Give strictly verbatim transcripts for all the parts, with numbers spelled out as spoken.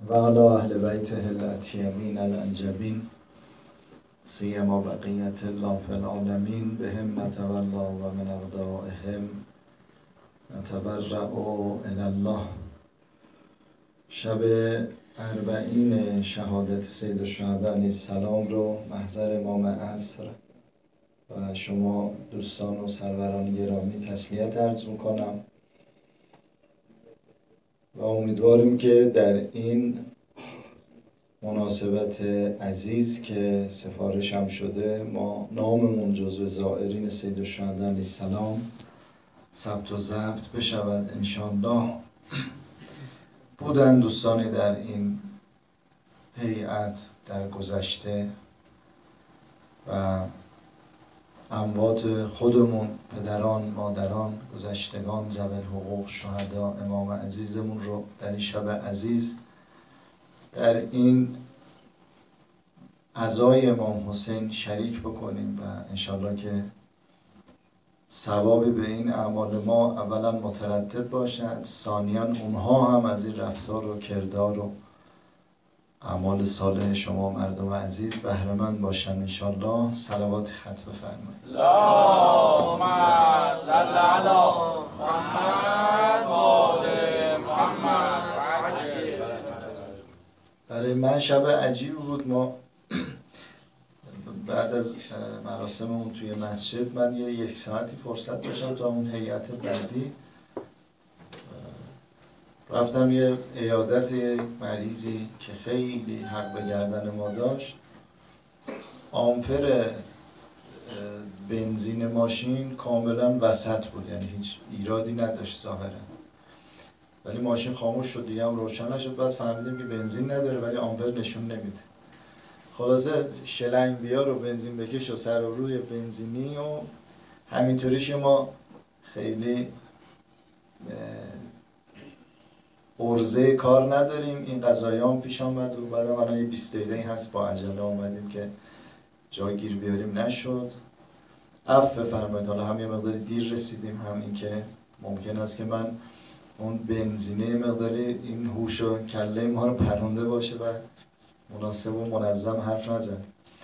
و علی اهل بیته الاطیبین الانجبین سیما بقیت الله فی العالمین بهم نتولا و من اعدائهم نتبرأ الی الله. شب اربعین شهادت سید الشهدا علیه السلام رو محضر امام عصر و شما دوستان و سروران گرامی تسلیت عرض میکنم و امیدواریم که در این مناسبت عزیز که سفارش هم شده ما ناممون جزو زائرین سید الشهدا علیه السلام ثبت و ضبط بشود انشاءالله. بودن دوستانی در این هیئت در گذشته و اموات خودمون، پدران، مادران، گذشتگان، ذوی الحقوق، شهدا، امام عزیزمون رو در این شب عزیز در این عزای امام حسین شریک بکنیم و انشالله که ثوابی به این اعمال ما اولا مترتب باشد، ثانیاً اونها هم از این رفتار و کردار و اعمال صالح شما مردم عزیز بهره مند باشن انشالله. صلوات خط بفرمایید. اللهم صل علی محمد و آل محمد. برای من شب عجیب بود. ما بعد از مراسممون توی مسجد من یه یک ساعتی فرصت داشتم تا اون هیئت بعدی رفتم یه عیادت مریضی که خیلی حق به گردن ما داشت. آمپر بنزین ماشین کاملا وسط بود، یعنی هیچ ایرادی نداشت ظاهرا، ولی ماشین خاموش شد دیگه هم روشن نشد. بعد فهمیدیم که بنزین نداره ولی آمپر نشون نمیده. خلاصه شلنگ بیار و بنزین بکش و سر و روی بنزینی و همینطوریش ما خیلی ارزه کار نداریم. این قضایام پیش آمد و بعد الان یه بیست دقیقه هست با عجله آمدیم که جا گیر بیاریم، نشد. عفو فرمایید. حالا هم یه مقداری دیر رسیدیم، هم این که ممکن است که من اون بنزینه مقداری این هوش و کله ما رو پرونده باشه و مناسب و منظم حرف نزنیم.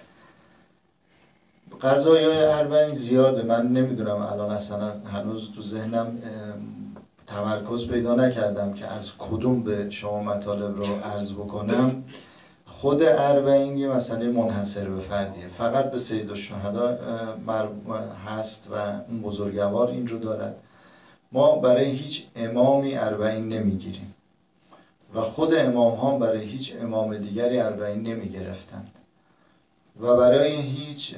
قضایای اربعین زیاده، من نمیدونم الان اصلا هنوز تو ذهنم تمرکز پیدا نکردم که از کدوم به شما مطالب رو عرض بکنم. خود اربعین یه مسئله منحصر به فردیه، فقط به سید الشهدا هست و اون بزرگوار این رو دارد. ما برای هیچ امامی اربعین نمیگیریم و خود امام ها برای هیچ امام دیگری اربعین نمی گرفتن و برای هیچ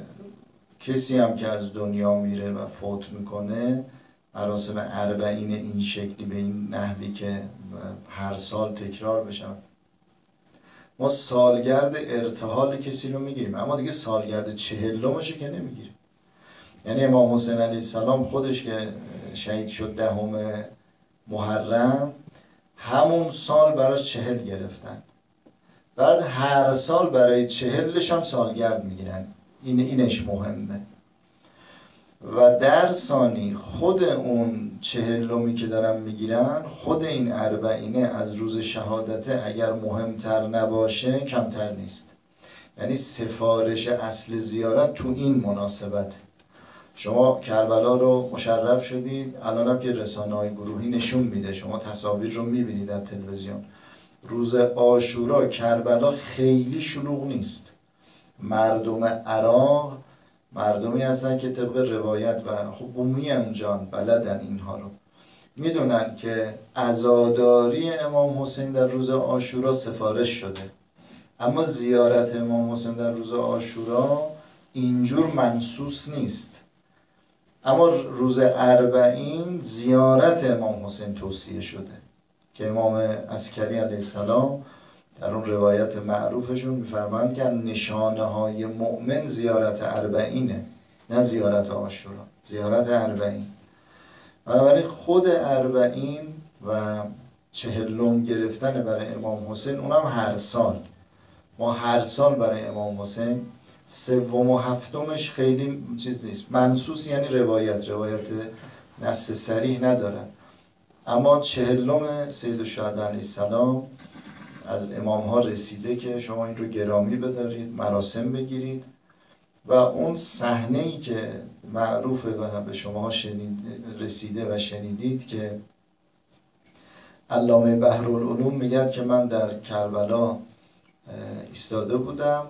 کسی هم که از دنیا میره و فوت میکنه مراسم اربعین این شکلی به این نحوی که هر سال تکرار بشه. ما سالگرد ارتحال کسی رو میگیریم اما دیگه سالگرد چهلمشو که نمیگیریم. یعنی امام حسین علیه السلام خودش که شهید شد دهم محرم، همون سال براش چهل گرفتن، بعد هر سال برای چهلش هم سالگرد میگیرن. این اینش مهمه. و در ثانی خود اون چهلمی که دارن میگیرن، خود این اربعینه از روز شهادته اگر مهمتر نباشه کمتر نیست. یعنی سفارش اصل زیارت تو این مناسبت. شما کربلا رو مشرف شدید، الان هم که رسانه‌های گروهی نشون میده، شما تصاویر رو میبینید در تلویزیون. روز عاشورا کربلا خیلی شلوغ نیست. مردم عراق مردمی هستن که طبق روایت و خب بومی اونجا بلدن اینها رو، میدونن که عزاداری امام حسین در روز عاشورا سفارش شده، اما زیارت امام حسین در روز عاشورا اینجور منصوص نیست. اما روز اربعین زیارت امام حسین توصیه شده که امام عسکری علیه السلام در اون روایت معروفشون میفرمایند که نشانه های مؤمن زیارت اربعینه، نه زیارت عاشورا، زیارت اربعین. بنابراین خود اربعین و چهلم گرفتن برای امام حسین، اونم هر سال. ما هر سال برای امام حسین سوم و هفتمش خیلی چیز نیست، منصوص یعنی روایت روایت نص صریح ندارد. اما چهلم سید الشهدا علیه السلام از امام ها رسیده که شما این رو گرامی بدارید، مراسم بگیرید. و اون صحنه‌ای که معروفه و به شما شنید رسیده و شنیدید که علامه بحرالعلوم میگه که من در کربلا ایستاده بودم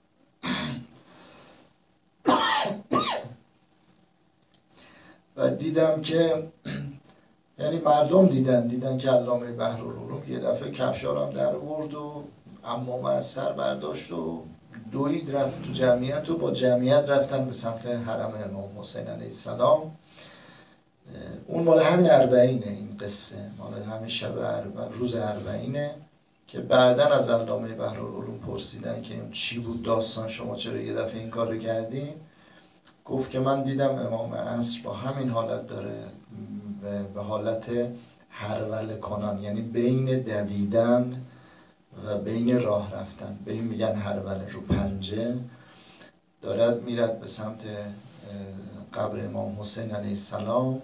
و دیدم که یعنی مردم دیدن دیدن که علامه بحرالعلوم یه دفعه کفشارم در آورد و عمامه از سر برداشت و دوید رفت تو جمعیت و با جمعیت رفتن به سمت حرم امام حسین علیه السلام. اون مال همین اربعینه، این قصه مال همین شب اربع روز اربعینه که بعدن از علامه بحرالعلوم پرسیدن که این چی بود داستان، شما چرا یه دفعه این کار رو کردین؟ گفت که من دیدم امام عصر با همین حالت داره به حالت هرول کنان، یعنی بین دویدن و بین راه رفتن، به این میگن هروله، رو پنجه دارد میرد به سمت قبر امام حسین علیه السلام،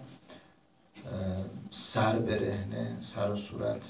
سر برهنه، سر و صورت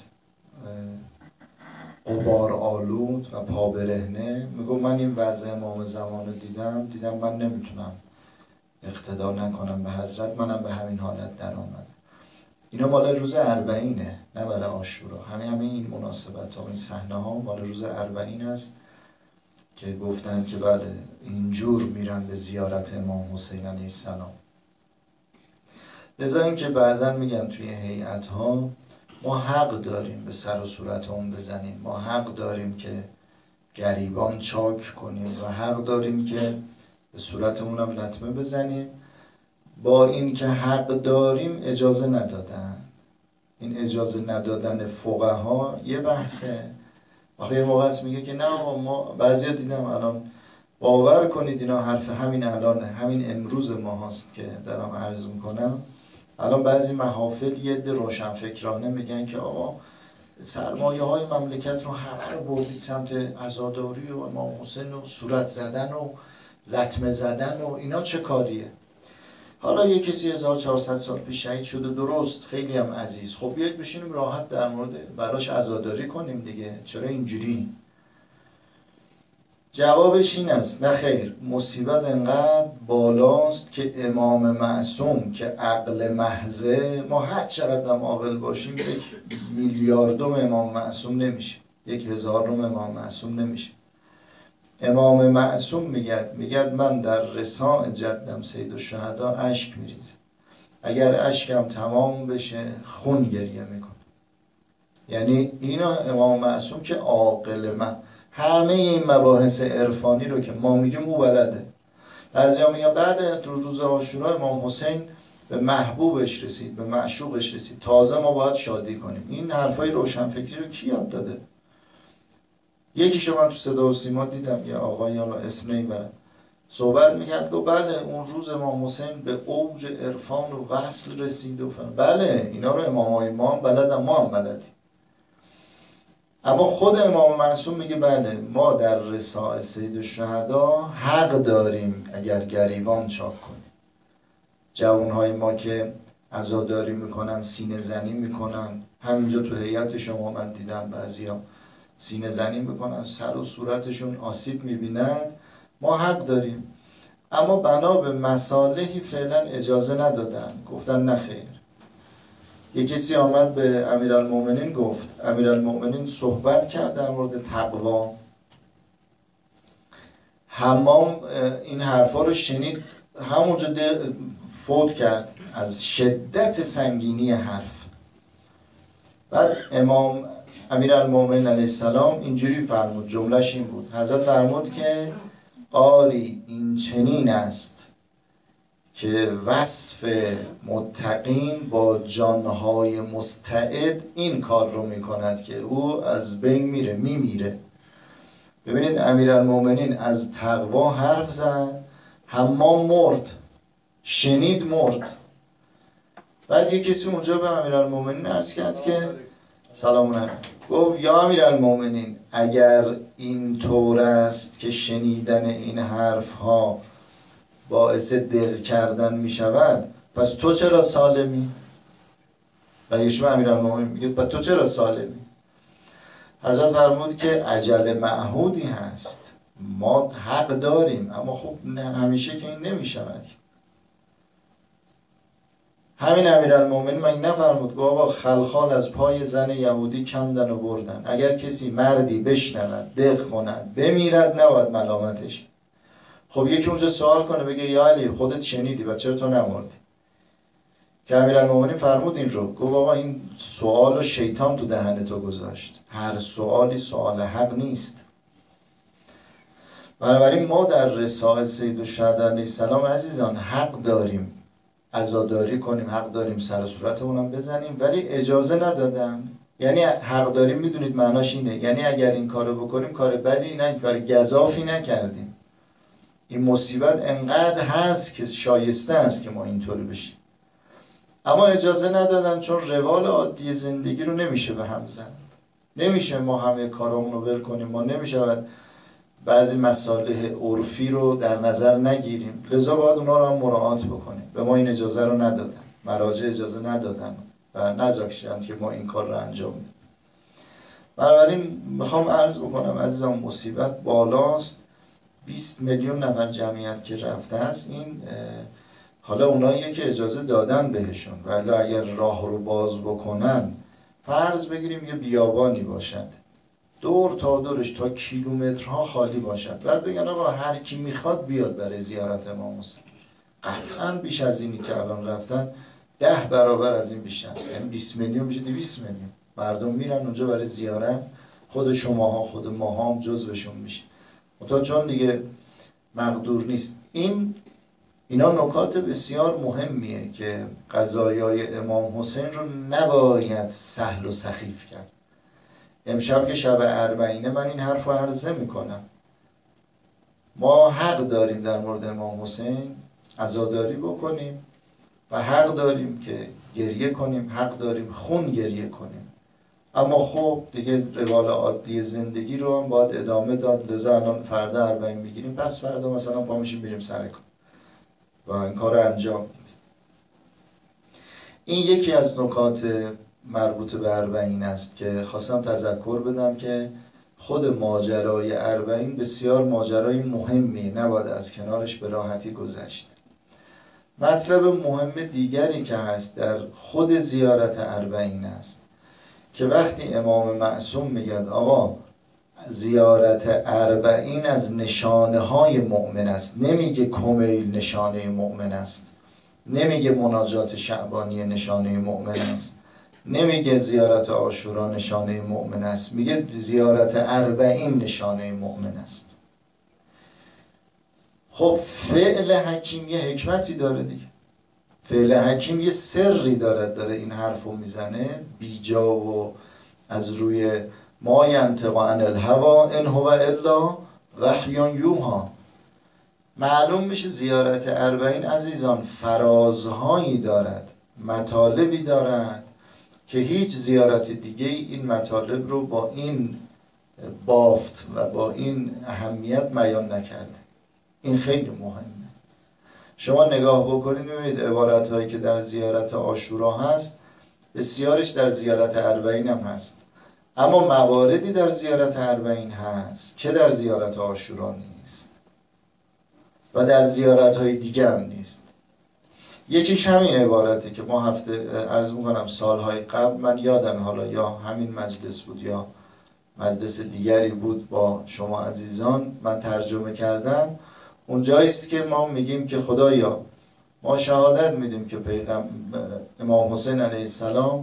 غبار آلود و پا برهنه. میگو من این وضع امام زمان رو دیدم دیدم من نمیتونم اقتدا نکنم به حضرت، منم به همین حالت در آمدم. اینا مال روز اربعینه، نه برای عاشورا. همین همین این مناسبت ها، این صحنه ها مال روز اربعین است که گفتن که بله اینجور میرن به زیارت امام حسین علیه السلام. لذا این که بعضا میگن توی هیئت ها ما حق داریم به سر و صورت اون بزنیم، ما حق داریم که گریبان چاک کنیم و حق داریم که به صورتمون هم لطمه بزنیم. با این که حق داریم اجازه ندادن. این اجازه ندادن فقها یه بحثه. آخه یه موقع هست میگه که نه ما بعضیا دیدم الان باور کنید اینا حرف همین الانه، همین امروز ما هست که دارم عرض میکنم. الان بعضی محافل یه ده روشنفکرانه میگن که آقا سرمایه های مملکت رو همه رو بردید سمت عزاداری و امام حسین و صورت زدن و لطمه زدن و اینا چه کاریه؟ حالا یه کسی هزار و چهارصد سال پیش شهید شده، درست، خیلی هم عزیز، خب بیاید بشینیم راحت در مورد براش عزاداری کنیم دیگه، چرا اینجوری؟ جوابش این است نه خیر، مصیبت انقدر بالاست که امام معصوم که عقل محضه، ما هر چقدر هم عاقل باشیم یک میلیاردم امام معصوم نمیشه، یک هزارم امام معصوم نمیشه. امام معصوم میگد میگد من در رساء جدم سید الشهدا اشک میریزم، اگر اشکم تمام بشه خون گریه میکنه. یعنی اینا امام معصوم که عاقل، من همه این مباحث عرفانی رو که ما میگیم او بلده. بعضیا میگن بله در روز عاشورا امام حسین به محبوبش رسید، به معشوقش رسید، تازه ما باید شادی کنیم. این حرفای روشنفکری رو کی یاد داده؟ یکیشو من تو صدا و سیما دیدم، یه آقایی، حالا اسم نمیبرم، صحبت میکرد گفت بله اون روز امام حسین به اوج عرفان و وصل رسید و فلان. بله اینا رو امامای ما هم بلدن، ما هم بلدیم. اما خود امام معصوم میگه بله ما در رساء سید الشهدا حق داریم اگر گریبان چاک کنیم. جوانهای ما که عزاداری میکنن، سینه زنی میکنن، همینجا تو هیئت شما من دیدم بعضیا سینه زنی میکنن، سر و صورتشون آسیب میبیند، ما حق داریم. اما بنا به مصالحی فعلا اجازه ندادن، گفتن نه خیر. یک کسی آمد به امیرالمومنین گفت، امیرالمومنین صحبت کرد در مورد تقوا، حمام این حرفا رو شنید، همونجا فوت کرد از شدت سنگینی حرف. بعد امام امیرالمومنین علیه السلام اینجوری فرمود، جملهش این بود، حضرت فرمود که آری این چنین است که وصف متقین با جانهای مستعد این کار رو میکند که او از بین میره، میمیره. ببینید امیرالمومنین از تقوا حرف زد، حمام مرد، شنید مرد. بعد یک کسی اونجا به امیرالمومنین عرض کرد که سلام علیکم، گفت یا امیرالمومنین اگر این طور است که شنیدن این حرف ها باعث دق کردن می شود، پس تو چرا سالمی؟ برای شما امیرالمومنین میگه پس تو چرا سالمی؟ حضرت فرمود که اجل معهودی هست، ما حق داریم، اما خب همیشه که این نمیشود. همین امیرالمومنین من نفرمود که آقا خلخال از پای زن یهودی کندن و بردن، اگر کسی مردی بشنود دق کند بمیرد نباید ملامتش. خب یکی اونجا سوال کنه بگه یا علی خودت شنیدی و چرا تو نمردی؟ که امیرالمومنین فرمود این رو، گفت آقا این سوال و شیطان تو دهن تو گذاشت، هر سوالی سوال حق نیست. بنابراین ما در رسائل سیدالشهدا علیه السلام عزیزان حق داریم عزاداری کنیم، حق داریم سر و صورتمونم بزنیم، ولی اجازه ندادن. یعنی حق داریم میدونید معناش اینه، یعنی اگر این کارو بکنیم کار بدی نه، کار گزافی نکردیم. این مصیبت انقدر هست که شایسته است که ما اینطوری بشیم، اما اجازه ندادن، چون روال عادی زندگی رو نمیشه به هم زد. نمیشه ما همه کارامون رو ول کنیم، ما نمیشه بعضی مصالح عرفی رو در نظر نگیریم، لذا باید اونا رو هم مراعات بکنیم. به ما این اجازه رو ندادن، مراجع اجازه ندادن و نذاشتن که ما این کار رو انجام بدیم. بنابراین میخوام عرض بکنم عزیزان مصیبت بالاست. بیست میلیون نفر جمعیت که رفته است، این حالا اونایی که اجازه دادن بهشون، ولی اگر راه رو باز بکنن، فرض بگیریم یه بیابانی باشد دور تا دورش تا کیلومترها خالی باشد، بعد بگن آقا هر کی میخواد بیاد برای زیارت امام حسین، قطعا بیش از اینی که الان رفتن ده برابر از این بیشتر، یعنی بیست میلیون میشه دویست میلیون مردم میرن اونجا برای زیارت. خود شماها خود ماها هم جزوشون میشه، منتها چون دیگه مقدور نیست. این اینا نکات بسیار مهمیه که قضایای امام حسین رو نباید سهل و سخیف کرد. امشب که شب اربعینه من این حرف رو عرضه میکنم، ما حق داریم در مورد امام حسین عزاداری بکنیم و حق داریم که گریه کنیم، حق داریم خون گریه کنیم، اما خب دیگه روال عادی زندگی رو هم باید ادامه داد. لذا الان فردا اربعین میگیریم، پس فردا مثلا پا میشیم میریم سر کار و این کار رو انجام میدیم. این یکی از نکات مربوط به اربعین است که خواستم تذکر بدم که خود ماجرای اربعین بسیار ماجرای مهمی، نباید از کنارش به راحتی گذشت. مطلب مهم دیگری که هست در خود زیارت اربعین است که وقتی امام معصوم میگه آقا زیارت اربعین از نشانه های مؤمن است، نمیگه کمیل نشانه مؤمن است، نمیگه مناجات شعبانی نشانه مؤمن است، نمیگه زیارت عاشورا نشانه مؤمن است، میگه زیارت اربعین نشانه مؤمن است. خب فعل حکیم یه حکمتی داره دیگه، فعل حکیم یه سری داره، داره این حرفو میزنه بیجا و از روی ما ینطق عن الهوی ان هو الا وحی یوحی. معلوم میشه زیارت اربعین عزیزان فرازهایی دارد، مطالبی دارد که هیچ زیارت دیگه این مطالب رو با این بافت و با این اهمیت بیان نکرده. این خیلی مهمه. شما نگاه بکنید ببینید عبارت هایی که در زیارت عاشورا هست بسیارش در زیارت اربعین هم هست، اما مواردی در زیارت اربعین هست که در زیارت عاشورا نیست و در زیارت های دیگه هم نیست. یکیش همین عبارتی که ما هفته عرض میکنم سالهای قبل من یادم، حالا یا همین مجلس بود یا مجلس دیگری بود با شما عزیزان، من ترجمه کردم. اونجاییست که ما میگیم که خدایا ما شهادت میدیم که پیغمبر امام حسین علیه السلام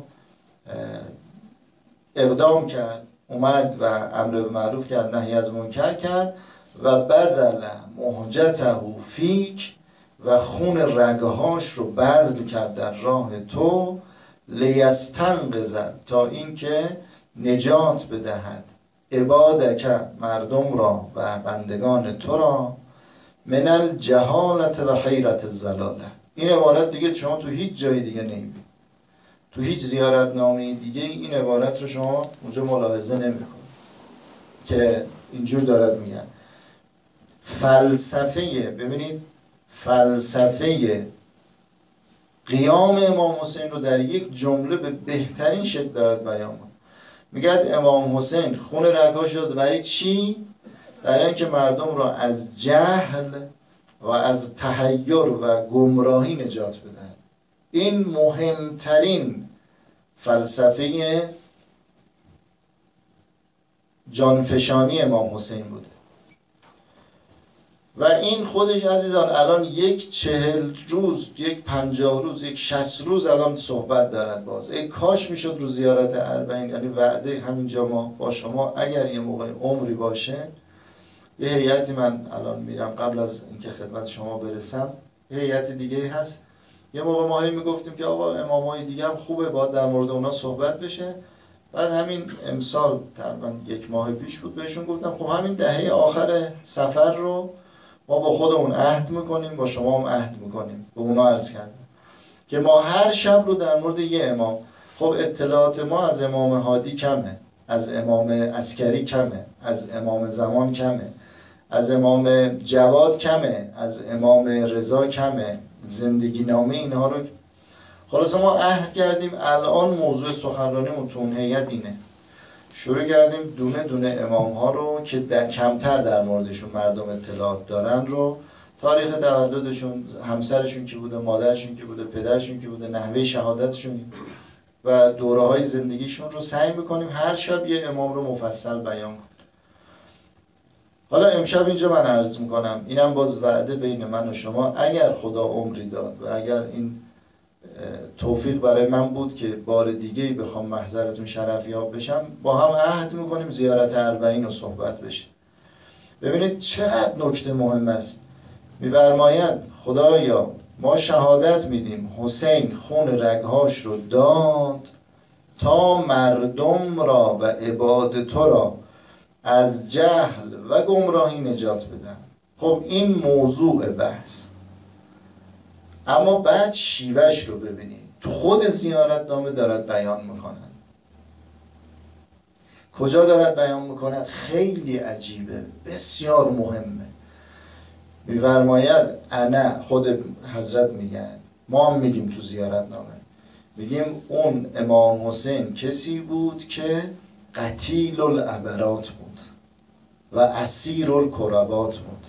اقدام کرد، اومد و امر به معروف کرد نهی از منکر کرد و بدل مهجته فیک و خون رگهاش رو بذل کرد در راه تو لیستنقذ تا این که نجات بدهد عبادک مردم را و بندگان تو را من الجهالت و حیرت الضلاله. این عبارت دیگه شما تو هیچ جای دیگه نمیبینید، تو هیچ زیارتنامه دیگه این عبارت رو شما اونجا ملاحظه نمی‌کنید که اینجور دارد میگن. فلسفه، ببینید فلسفه قیام امام حسین رو در یک جمله به بهترین شکل دارد بیان. میگه امام حسین خون رگ‌ها شد برای چی؟ برای اینکه مردم را از جهل و از تحیر و گمراهی نجات بدن. این مهمترین فلسفه جانفشانی امام حسین بوده و این خودش عزیزان الان یک چهل روز، یک پنجاه روز، یک شصت روز الان صحبت دارد. باز ای کاش میشد رو زیارت اربعین، یعنی وعده همینجا ما با شما اگر یه موقع عمری باشه، یه هیئتی، من الان میرم قبل از اینکه خدمت شما برسم، یه هیئت دیگه هست، یه موقع ما میگفتیم که آقا امامای دیگه هم خوبه، باید در مورد اونا صحبت بشه. بعد همین امسال تقریبا یک ماه پیش بود بهشون گفتم خب همین دهه آخر سفر رو ما با خودمون عهد میکنیم، با شما هم عهد میکنیم. به اونا عرض کردم که ما هر شب رو در مورد یه امام، خب اطلاعات ما از امام هادی کمه، از امام عسکری کمه، از امام زمان کمه، از امام جواد کمه، از امام رضا کمه، زندگی نامه اینها رو. خلاص ما عهد کردیم الان موضوع سخنرانیمون تو اون هیئت اینه، شروع کردیم دونه دونه امام ها رو که در کمتر در موردشون مردم اطلاعات دارن رو، تاریخ تولدشون، همسرشون کی بوده، مادرشون کی بوده، پدرشون کی بوده، نحوه شهادتشون و دوره های زندگیشون رو سعی میکنیم هر شب یه امام رو مفصل بیان کنیم. حالا امشب اینجا من عرض میکنم، اینم باز وعده بین من و شما، اگر خدا عمری داد و اگر این توفیق برای من بود که بار دیگه‌ای بخوام محضرتون شرفیاب بشم، با هم عهد میکنیم زیارت اربعین رو صحبت بشه. ببینید چقدر نکته مهم است. می‌فرماید خدایا ما شهادت میدیم حسین خون رگهاش رو داد تا مردم را و عباد تو را از جهل و گمراهی نجات بدن. خب این موضوع بحث، اما بعد شیوهش رو ببینید، تو خود زیارت نامه دارد بیان میکنن. کجا دارد بیان میکند؟ خیلی عجیبه، بسیار مهمه. میفرماید انا، خود حضرت میگن، ما هم میگیم تو زیارت نامه، میگیم اون امام حسین کسی بود که قتیل العبرات بود و اسیر الکربات بود.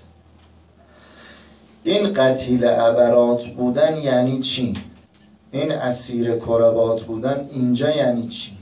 این قتیل عبرات بودن یعنی چی؟ این اسیر کربات بودن اینجا یعنی چی؟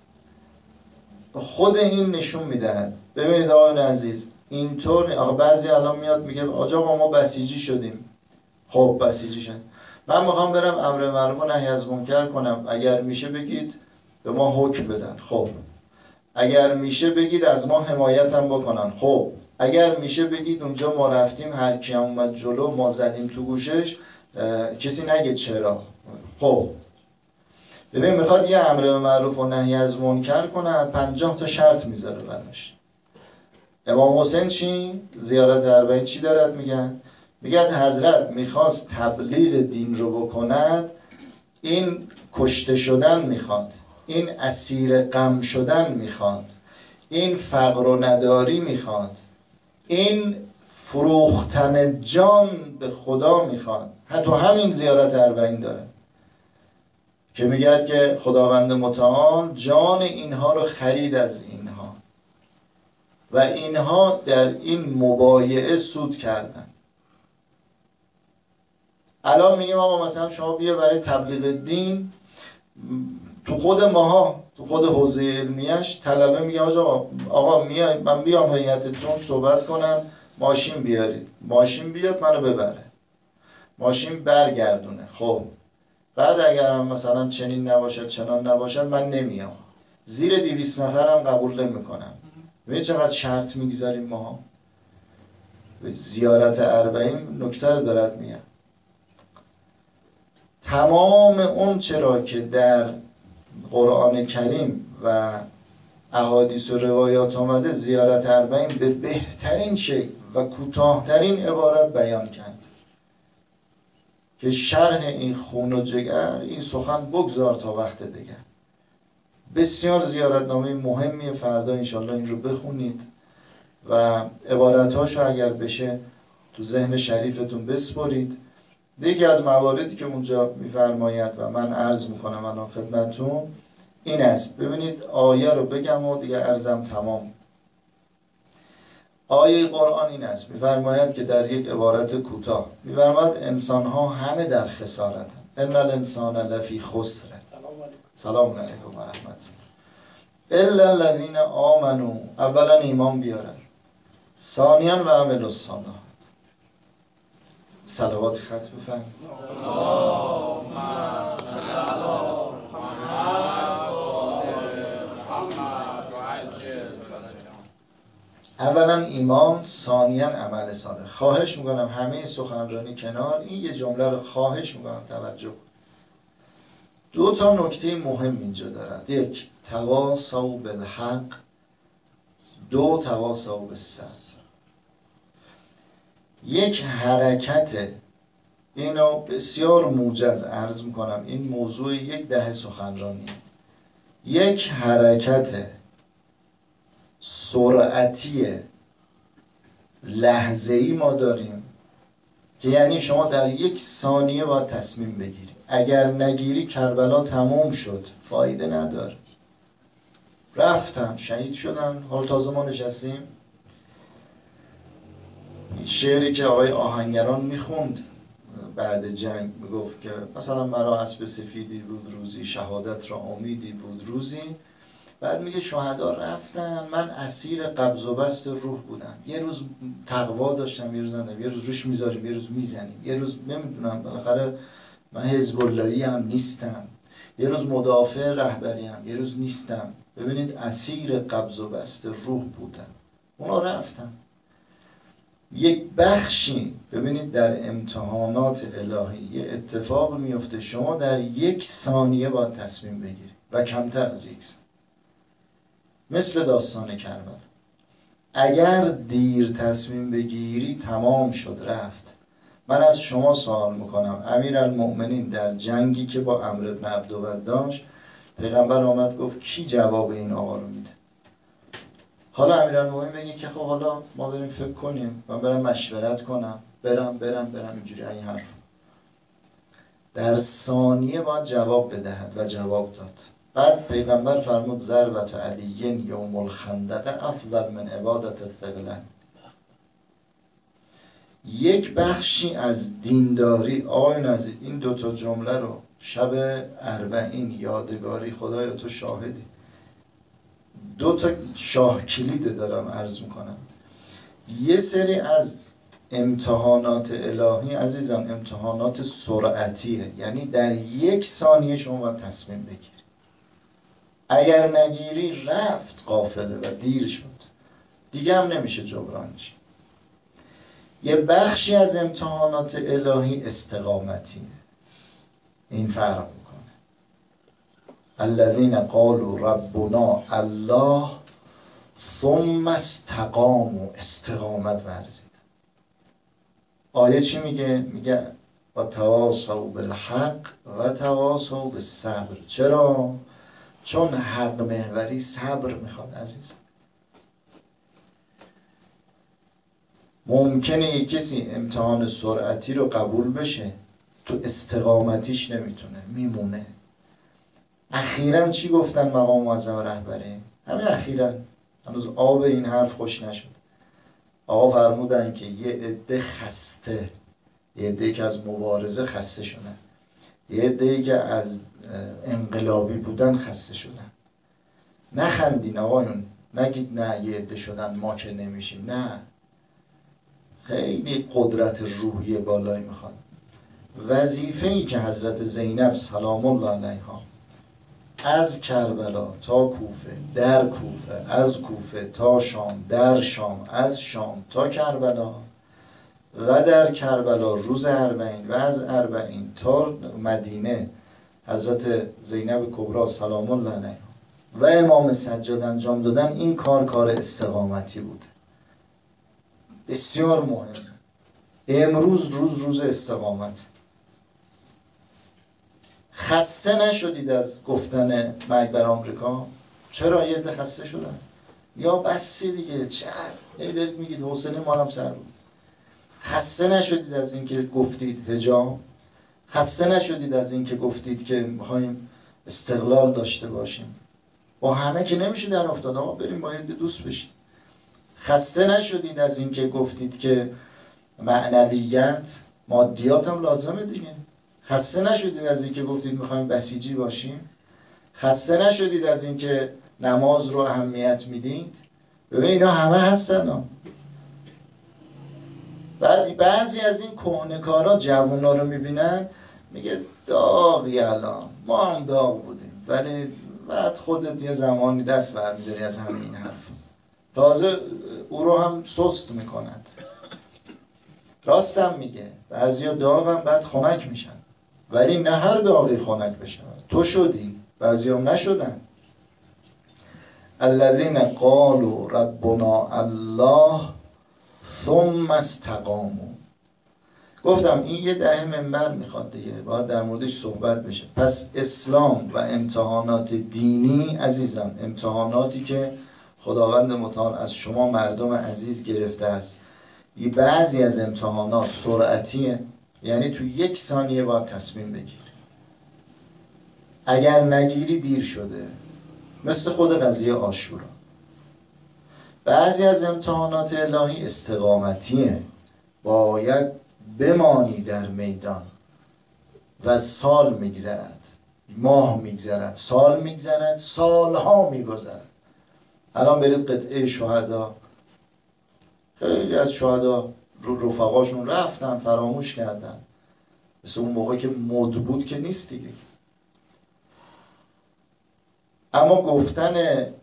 خود این نشون میدهد. ببینید آقایان عزیز، اینطور آقا بعضی الان میاد میگه آقا ما بسیجی شدیم. خب بسیجی شدیم، من میخوام برم امر معروف و نهی از منکر کنم، اگر میشه بگید به ما حکم بدن. خب اگر میشه بگید از ما حمایت هم بکنن. خب اگر میشه بگید اونجا ما رفتیم هر کی اومد جلو ما زدیم تو گوشش، کسی نگه چرا. خب ببین میخواد یه امر معروف و نهی از منکر کنه، پنجاه تا شرط میذاره براش. امام حسین چی؟ زیارت اربعین چی دارد میگن؟ میگن حضرت میخواست تبلیغ دین رو بکند، این کشته شدن میخواد، این اسیر غم شدن میخواد، این فقر و نداری میخواد، این فروختن جان به خدا میخواد. حتی همین زیارت اربعین داره که میگه که خداوند متعال جان اینها رو خرید از اینها و اینها در این مبایعه سود کردن. الان میگیم آقا مثلا شما بیا برای تبلیغ دین، تو خود ماها، تو خود حوزه علمیش طلبه میگه آقا آقا میای من بیام هیئتتون صحبت کنم، ماشین بیارید، ماشین بیاد منو ببره، ماشین برگردونه. خب بعد اگر هم مثلا چنین نباشد چنان نباشد من نمیام، زیر دویست نفرم قبول نمی کنم. ببین چقدر شرط میگذاریم ما. زیارت اربعین نکته رو دارد میگم، تمام اون چرا که در قرآن کریم و احادیث و روایات آمده زیارت اربعین به بهترین شکل و کوتاهترین عبارت بیان کرد که شرح این خون و جگر این سخن بگذار تا وقت دیگر. بسیار زیارتنامه مهمی، فردا انشالله این رو بخونید و عبارتاشو اگر بشه تو ذهن شریفتون بسپرید. یکی از مواردی که اونجا میفرماید و من عرض میکنم الان خدمتون، این است. ببینید آیه رو بگم و دیگه عرضم تمام. آیه قرآن این است، می‌فرماید که در یک عبارت کوتاه می‌فرماید انسان ها همه در خسارتند. ان الانسان لفی خسر. سلام علیکم و رحمت. الا الذین آمنوا، اولا ایمان بیارن، ثانیا و عملوا الصالحات. صلوات ختم بفرمایید. اللهم صل علی محمد و آل محمد و عجل. اولا ایمان، ثانیا عمل صالح. خواهش میکنم همه سخنرانی کنار، این یه جمله رو خواهش میکنم توجه کنید. دو تا نکته مهم اینجا دارد. یک، تواصوا بالحق. دو، تواصوا بالصبر. یک حرکت، اینو بسیار موجز عرض میکنم، این موضوع یک دهه سخنرانی. یک حرکت سرعتی لحظه‌ای ما داریم که یعنی شما در یک ثانیه باید تصمیم بگیری. اگر نگیری کربلا تمام شد، فایده نداره. رفتن شهید شدن، حالا تازه ما نشستیم. شعری که آقای آهنگران میخوند بعد جنگ، میگفت که مثلا مرا اسب سفیدی بود روزی، شهادت را امیدی بود روزی. بعد میگه شهدا رفتن، من اسیر قبض و بست روح بودم. یه روز تقوا داشتم، یه روز نداشتم. یه روز روش میذاریم، یه روز میزنیم. یه روز نمیدونم، بالاخره من حزب اللهی هم نیستم. یه روز مدافع رهبری هم، یه روز نیستم. ببینید اسیر قبض و بست روح بودم. اونا رفتن. یک بخشی ببینید در امتحانات الهی یه اتفاق میفته، شما در یک ثانیه باید تصمیم بگیرید و کمتر از یک ثانیه. مثل داستان کربلا، اگر دیر تصمیم بگیری تمام شد، رفت. من از شما سوال میکنم، امیرالمؤمنین در جنگی که با عمرو بن عبدود داشت، پیغمبر آمد گفت کی جواب این آقا رو میده؟ حالا امیرالمؤمنین بگی که خب حالا ما بریم فکر کنیم، من برم مشورت کنم، برم برم برم اینجوری این حرف. در ثانیه باید جواب بدهد و جواب داد. بعد پیغمبر فرمود ضربت علی یوم الخندق افضل من عبادت الثقلین. یک بخشی از دینداری، آقای نزید این دوتا جمله رو شب اربعین یادگاری، خدایا تو شاهدی، دو تا شاه کلید دارم عرض میکنم. یه سری از امتحانات الهی عزیزان امتحانات سرعتیه، یعنی در یک ثانیه شما باید تصمیم بگیری. اگر نگیری رفت قافله و دیر شد، دیگه هم نمیشه جبرانش. یه بخشی از امتحانات الهی استقامتیه، این فرق میکنه. الذین قالوا ربنا الله ثم استقاموا، استقامت ورزیدن. آیه چی میگه؟ میگه و تواصوا بالحق و تواصوا بالصبر. چرا؟ چون حق محوری صبر میخواد عزیز. ممکنه یک کسی امتحان سرعتی رو قبول بشه، تو استقامتیش نمیتونه، میمونه. اخیراً چی گفتن مقام معظم رهبری؟ همین اخیراً، هنوز آب این حرف خوش نشد. آقا فرمودن که یه عده خسته، یه عده که از مبارزه خسته شدن، یه عده که از انقلابی بودن خسته شدن. نخندین آقایون، نگید نه یه عده شدن ما که نمیشیم. نه، خیلی قدرت روحی بالایی میخواد. وظیفه‌ای که حضرت زینب سلام الله علیها از کربلا تا کوفه، در کوفه، از کوفه تا شام، در شام، از شام تا کربلا و در کربلا روز اربعین و از اربعین تا مدینه، حضرت زینب کبری سلام الله علیها و امام سجاد انجام دادن، این کار کار استقامتی بود، بسیار مهم. امروز روز روز استقامت. خسته نشدید از گفتن مرگ بر آمریکا؟ چرا یه عده خسته شدن؟ یا بسی دیگه، چقدر هی دارید میگید حوصله ما هم سر بود. خسته نشدید از این که گفتید حجاب؟ خسته نشدید از این که گفتید که میخوایم استقلال داشته باشیم. با همه که نمیشه در افتاد، آقا بریم باید دوست بشیم. خسته نشدید از این که گفتید که معنویت مادیات هم لازمه دیگه؟ خسته نشدید از این که گفتید میخوایم بسیجی باشیم؟ خسته نشدید از این که نماز رو اهمیت میدید؟ ببین اینا همه هستن ها. بعد بعضی از این کهنه‌کارا جوونا رو میبینن میگه داغی الان، ما هم داغ بودیم، ولی بعد خودت یه زمانی دست برمیداری از همه این حرف، تازه او رو هم سست میکند. راستم میگه بعضیا داغن بعد خنک میشن، ولی نه هر داغی خنک بشن. تو شدی، بعضیا هم نشدن. الذین قالوا ربنا الله ثم استقاموا. گفتم این یه دهه منبر میخواد دیگه، باید در موردش صحبت بشه. پس اسلام و امتحانات دینی عزیزم، امتحاناتی که خداوند متعال از شما مردم عزیز گرفته است. یه بعضی از امتحانات سرعتیه، یعنی تو یک ثانیه باید تصمیم بگیری، اگر نگیری دیر شده، مثل خود قضیه عاشورا. بعضی از امتحانات الهی استقامتیه، باید بمانی در میدان و سال میگذرد، ماه میگذرد، سال میگذرد، سالها میگذرد. الان برید قطعه شهدا، خیلی از شهدا رو رفقاشون رفتن، فراموش کردن، مثل اون موقع که مد بود که نیست دیگه. اما گفتن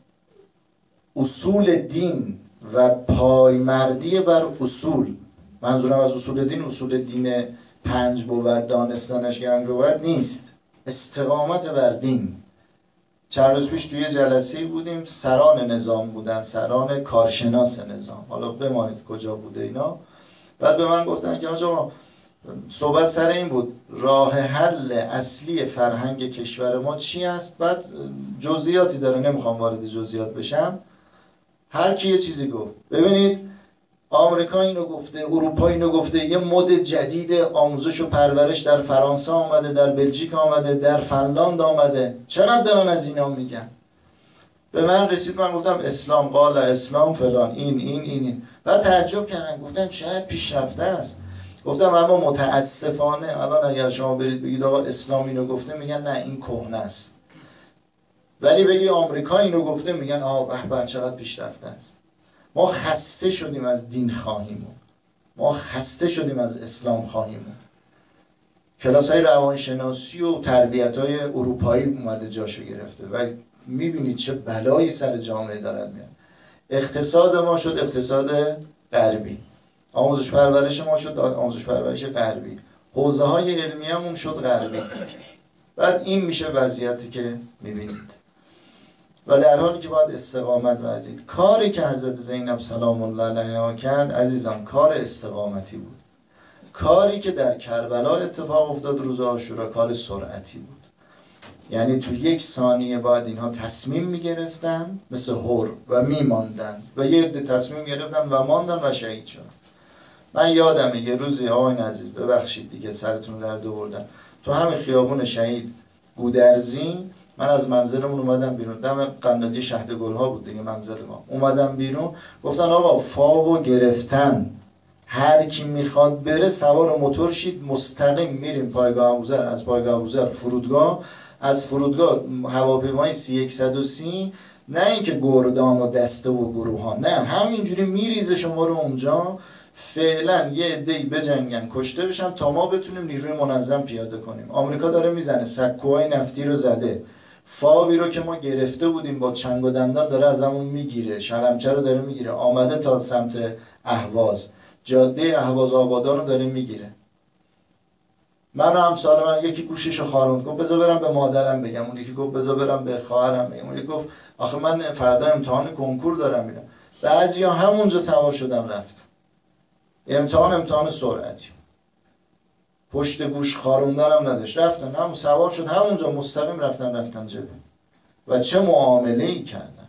اصول دین و پایمردی بر اصول، منظورم از اصول دین اصول دین پنج بود، دانستنش گنج بود نیست، استقامت بر دین. چند روز پیش توی جلسه بودیم، سران نظام بودن، سران کارشناس نظام، حالا بمانید کجا بوده اینا. بعد به من گفتن که آقا صحبت سر این بود راه حل اصلی فرهنگ کشور ما چی است. بعد جزئیاتی داره، نمیخوام وارد جزئیات بشم، هر کی یه چیزی گفت. ببینید آمریکا اینو گفته، اروپا اینو گفته، یه مد جدید آموزش و پرورش در فرانسه آمده، در بلژیک آمده، در فنلاند آمده، چقدر دارن از اینا میگن. به من رسید، من گفتم اسلام قال اسلام فلان، این این این این. بعد تعجب کردن، گفتم چقدر پیشرفته است. گفتم اما متاسفانه الان اگر شما برید بگید آقا اسلام اینو گفته، میگن نه این کهنه است. ولی بگی آمریکا اینو گفته، میگن آه به به چقدر پیشرفته است. ما خسته شدیم از دین خواهیمون، ما خسته شدیم از اسلام خواهیمون. کلاس‌های روانشناسی و تربیت‌های اروپایی اومده جاشو گرفته و میبینید چه بلایی سر جامعه دارد میاد. اقتصاد ما شد اقتصاد غربی، آموزش پرورش ما شد آموزش پرورش غربی، حوزه‌های علمیه‌مون شد غربی. بعد این میشه وضعیتی که میبینید و در حالی که باید استقامت ورزید. کاری که حضرت زینب سلام الله علیها کرد عزیزان کار استقامتی بود. کاری که در کربلا اتفاق افتاد روز عاشورا کار سرعتی بود. یعنی تو یک ثانیه باید اینها تصمیم میگرفتن مثل هور و میماندن و یه عده تصمیم گرفتن و ماندن و شهید شدن. من یادمه یه روزی آقای عزیز ببخشید دیگه سرتون رو درد آوردم، تو همین خیابون شهید گودرزی من از منزلمون اومدم بیرون، دم قنادی شهد گلها بود دیگه منزل ما، اومدم بیرون گفتن آقا فاقو گرفتن، هر کی میخواد بره سوار موتور شید مستقیم میریم پایگاه ابوذر، از پایگاه ابوذر فرودگاه، از فرودگاه هواپیمای سی صد و سی، نه اینکه گردان و دسته و گروهان، نه همینجوری میریزه شما رو اونجا، فعلا یه عده‌ای بجنگن کشته بشن تا ما بتونیم نیروی منظم پیاده کنیم. آمریکا داره میزنه، سکوهای نفتی رو زده، فاوی رو که ما گرفته بودیم با چنگ و دندان داره ازمون میگیره، شلمچه رو داره میگیره، آمده تا سمت اهواز، جاده اهواز آبادان رو داره میگیره. من هم سال من یکی گوششو خاروند، گفت بذار برم به مادرم بگم، اون یکی گفت بذار برم به خواهرم بگم، اون یکی گفت آخه من فردا امتحان کنکور دارم میرم. بعضیا همونجا سوار شدن رفت. امتحان امتحان سرعتی، پشت گوش خاروندن هم نداشت، رفتن همون سوار شد همونجا مستقیم رفتن رفتن جبه. و چه معامله ای کردن.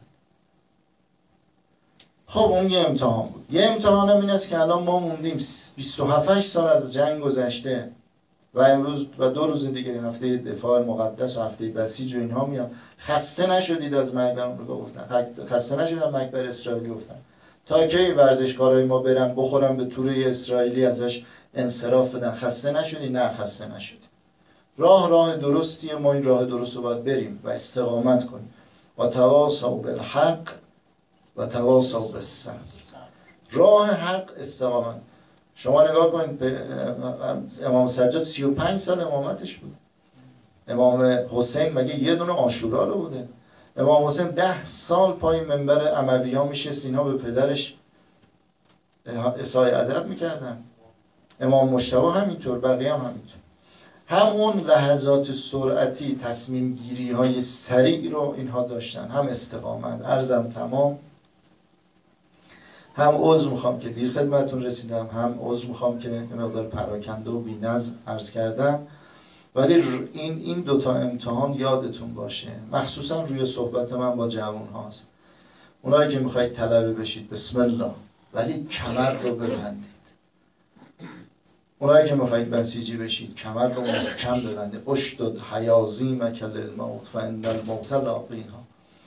خب اون یه امتحان بود. یه امتحان هم این است که الان ما موندیم بیست و هفت سال از جنگ گذشته، و امروز و دو روز دیگه هفته دفاع مقدس و هفته بسیج و اینها میاد. خسته نشدید از مرگ بر آمریکا گفتن، خسته نشدید از مرگ بر اسرائیل گفتن. تا کی ورزشکارای ما برن بخورن به توره اسرائیلی ازش انصراف بدن؟ خسته نشدید؟ نه خسته نشدید. راه راه درستیه، ما این راه درست رو باید بریم و استقامت کنیم. و تواصوا بالحق و تواصوا بالصبر. راه حق استقامت. شما نگاه کنید، امام سجاد سی و پنج سال امامتش بود. امام حسین مگه یه دونه عاشورا رو بوده؟ امام حسین ده سال پای منبر امویان میشه سینا به پدرش اسای ادب میکردن. امام مجتبی همینطور، بقیه هم همینطور. همون لحظات سرعتی، تصمیم گیری های سریع رو اینها داشتن. هم استقامت. عرضم تمام. هم عذر میخوام که دیر خدمتون رسیدم، هم عذر میخوام که مقدار پراکنده و بی‌نظم عرض کردم، ولی این این دوتا امتحان یادتون باشه، مخصوصا روی صحبت من با جوان هاست. اونایی که میخواید طلبه بشید بسم الله، ولی کمر رو ببندید. اونایی که میخواید بسیجی بشید کمر رو محکم ببندید. اشدد حیازیمک للموت فان الموت لاقیها.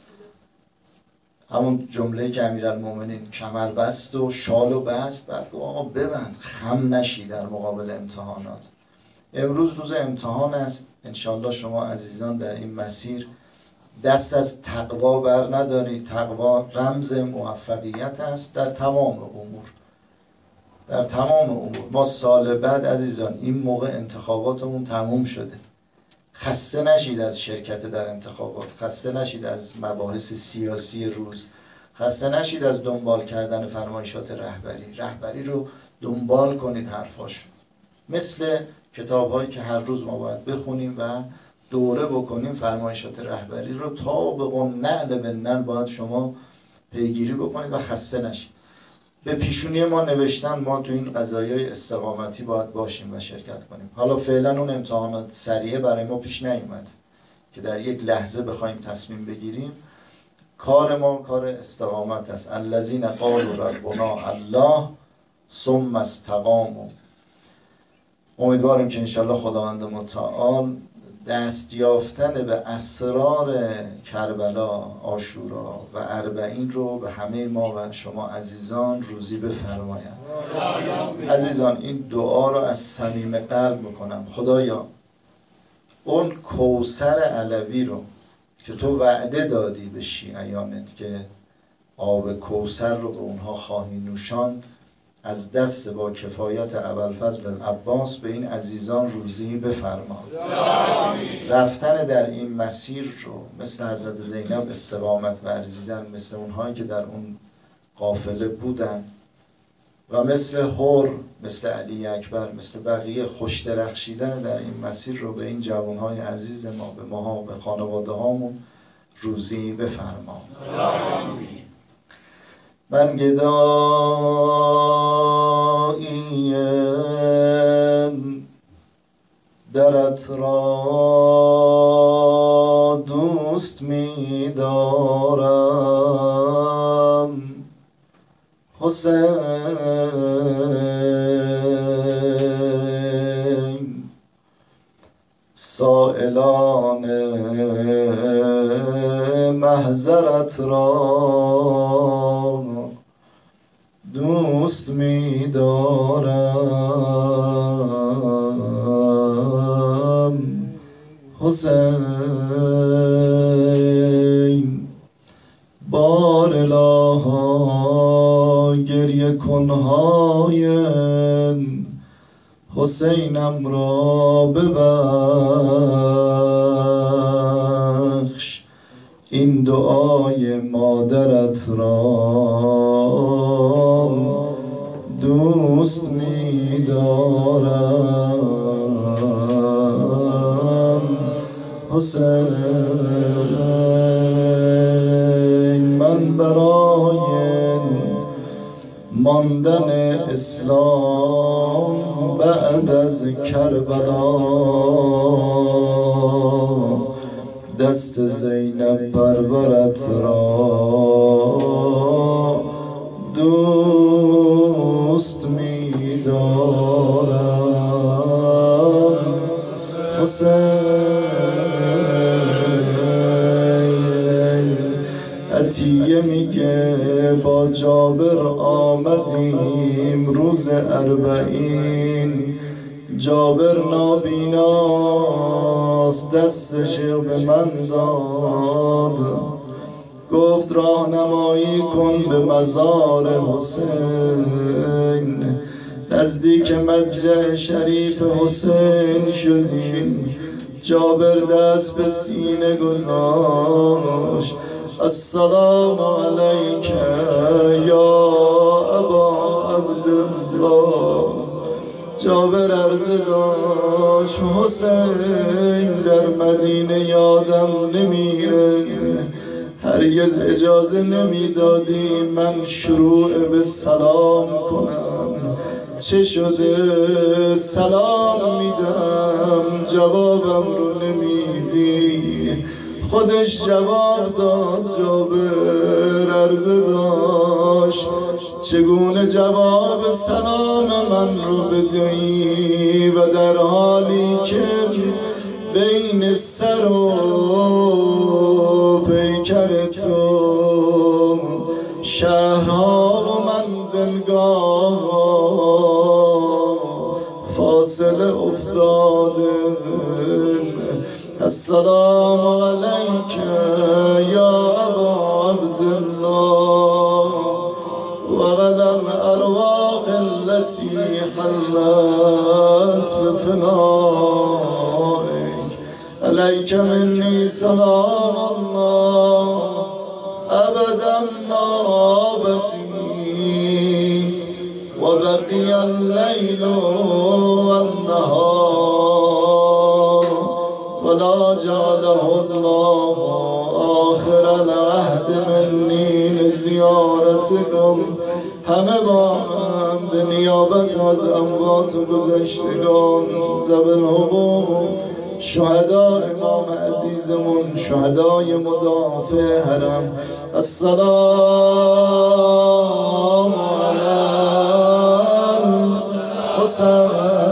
همون جمله‌ای که امیرالمومنین کمر بست و شالو بست، بعد گفت آقا ببند، خم نشی در مقابل امتحانات. امروز روز امتحان است. انشالله شما عزیزان در این مسیر دست از تقوا بر ندارید. تقوا رمز موفقیت است در تمام امور، در تمام امور. ما سال بعد عزیزان این موقع انتخاباتمون تموم شده. خسته نشید از شرکت در انتخابات، خسته نشید از مباحث سیاسی روز، خسته نشید از دنبال کردن فرمایشات رهبری. رهبری رو دنبال کنید، حرفاش مثل کتاب هایی که هر روز ما باید بخونیم و دوره بکنیم. فرمایشات رهبری رو تا به قن نعل به نعل باید شما پیگیری بکنید و خسته نشید. به پیشونی ما نوشتن ما تو این قضایای استقامتی باید باشیم و شرکت کنیم. حالا فعلا اون امتحانات سریعه برای ما پیش نیومد که در یک لحظه بخوایم تصمیم بگیریم. کار ما کار استقامت است. الذین قالوا ربنا الله ثم استقاموا. امیدواریم که انشالله خداوند متعال دست یافتن به اسرار کربلا، عاشورا و اربعین رو به همه ما و شما عزیزان روزی بفرماید. عزیزان این دعا رو از صمیم قلب میکنم. خدایا اون کوثر علوی رو که تو وعده دادی به شیعیانت که آب کوثر رو به اونها خواهی نوشاند، از دست با کفایت ابوالفضل العباس به این عزیزان روزی بفرما. رفتن در این مسیر رو مثل حضرت زینب استقامت ورزیدن، مثل اونهایی که در اون قافله بودن و مثل هور، مثل علی اکبر، مثل بقیه خوش درخشیدن در این مسیر رو به این جوانهای عزیز ما، به ما، به خانواده هامون روزی بفرما. من گدایی درت را دوست می دارم حسین، سائلان محضرت را دوست می دارم حسین. بار الها گریه کنهای حسینم را ببخش، این دعای مادرت را دوست می دارم حسین. من برای ماندن اسلام بعد از کربلا دست زینب پرورت را دوست می دارم حسین. عطیه میگه با جابر آمدیم روز اربعین، جابر نابیناست دستش به من داد، گفت راهنمایی کن به مزار حسین. نزدیک مضجع شریف حسین شدیم، جابر دست به سینه گذاشت، السلام علیک یا ابا عبدالله. جابر عرض داشت حسین در مدینه یادم نمیره، هرگز اجازه نمیدادی من شروع به سلام کنم، چه شده سلام میدم جوابم رو نمیدی؟ خودش جواب داد. جابر عرض داشت چگونه جواب سلام من رو بدهی و در حالی که بین سر و پیکر تو شهرها و منزلگاه فاصله افتاده. السلام علیک یا ابا عبدالله وعلى الأرواح التي حلت بفنائك، عليك مني سلام الله أبدا ما بقيت وبقي الليل والنهار ولا جعله الله آخر العهد مني لزیارتكم. همه با هم به نیابت از اموات و گذشتگان ذوی الحقوق شهدا امام عزیزمون، شهدای مدافع حرم، السلام علی الحسین